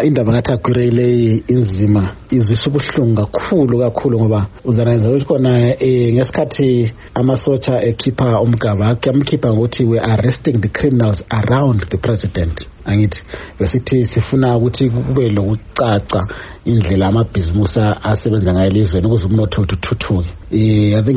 indaba kaTagwire le inzima izwisa ubuhlungu kakhulu ngoba uzanayeza ukuthi khona ngesikhathi amasotsha ekhipha umgaba wakhe amkhipha ngokuthi we arresting the criminals around the president. Angithi besithi sifuna ukuthi kube lokucaca indlela amabhizimusi asebenza ngayo elizweni ukuze umnotho uthuthuke. I think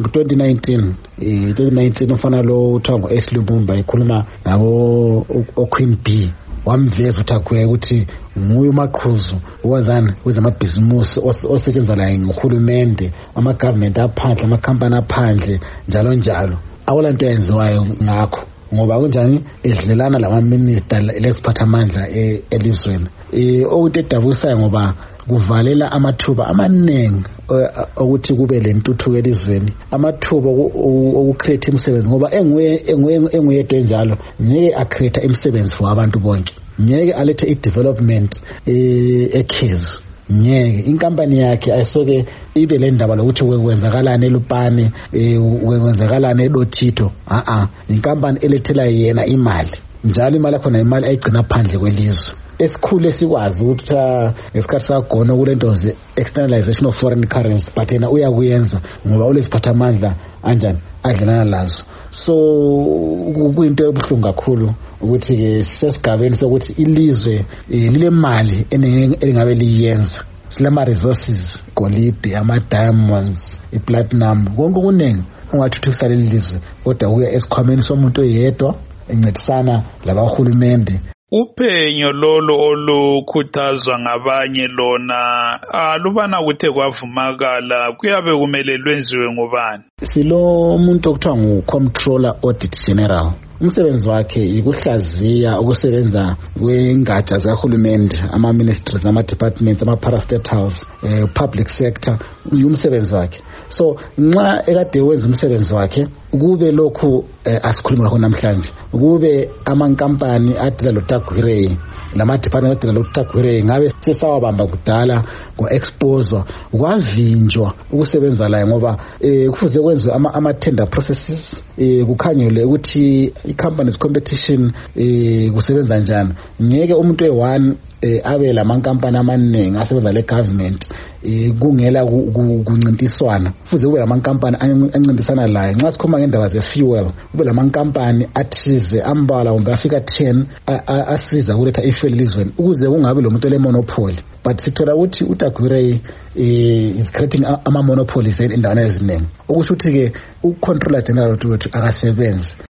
2019 ufana lo uthiwa ngo-S Lumumba ekhuluma ngabo oQueen B wamveza uTagwire ukuthi nguye umaqhuzu wazana kwezamabhizimusi osetshenzwa la nguhulumende, ama-government aphandle, amakhampani aphandle njalo. Awulanto yenziwayo ngakho ngoba kunjani edlelana lama-minister lesiphathamandla elizweni. Okuthi edabukisayo ngoba kuvalela amathuba amaningi ukuthi kube lentuthuko elizweni, amathuba okucreate imisebenzi ngoba enguyedwa enjalo ngeke acreate imisebenzi for abantu bonke, ngeke alethe i-development ekhizi, ngeke inkampani yakhe ayisoke ibe le ndaba lokuthi kwenzakalani eLupane, kwenzakalani eDotito. Inkampani elethela yena imali njalo, imali yakhona imali ayigcina phandle kwelizwe. Esikhulu esikwazi ukuthi ngesikhathi sagona kulentozi externalization of foreign currency, but yena uyakuyenza ngoba ulesiphathamandla anjani adlelana lazo. So kuyinto ebuhlungu kakhulu ukuthi sesigabeni sokuthi ilizwe lile mali elingabe liyenza, silama resources, golide, ama-diamonds, i-platinum, konke kuningi ungathuthukisa leli lizwe, kodwa kuya esikhwameni somuntu oyedwa encedisana labahulumende. Uphenyo lolo olukhuthazwa ngabanye lona alubana kuthe kwavumakala kuyabe kumele lwenziwe ngobani? Silo muntu okuthiwa ngu-Comptroller Audit General. Umsebenzi wakhe ikuhlaziya ukusebenza kwengatsha zikahulumende, ama-ministries, ama-departments, ama-parastatals, public sector, umsebenzi wakhe. So nxa ekade wenza umsebenzi wakhe kube lokhu asikhuluma ngakho namhlanje, kube amankampani adila loTagwire lama-department adila loTagwire ngabe sesawabamba kudala ngo-exposure, kwavinjwa ukusebenza layo ngoba kufuze kwenziwe ama-tender processes, kukhanyelwe ukuthi i-companies competition kusebenza njani. Ngeke umuntu e-one abe lamankampani amaningi asebenza le-government kungela kuncintiswana. Kufuze kube lamankampani ancintisana layo. Nxa sikhuluma ngendaba ze-fuel, kube lamankampani athize ambala kumbe afika 10 asiza ukuletha i-fuel elizweni ukuze kungabi lo muntu ole-monopoly. But sithola ukuthi uTagwire is creating ama-monopolies endaweni eziningi, ukusho ukuthi-ke uController General wethu akasebenzi.